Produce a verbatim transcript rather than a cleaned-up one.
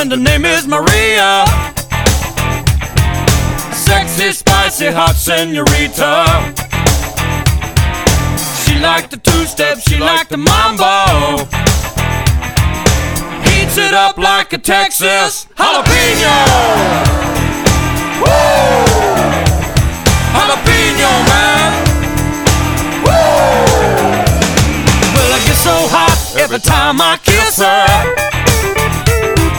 and her name is Maria. Sexy, spicy, hot senorita. She liked the two-step, she liked the mambo. Heats it up like a Texas jalapeno. Woo! Jalapeno, man. Woo! Well, I get so hot every time I kiss her.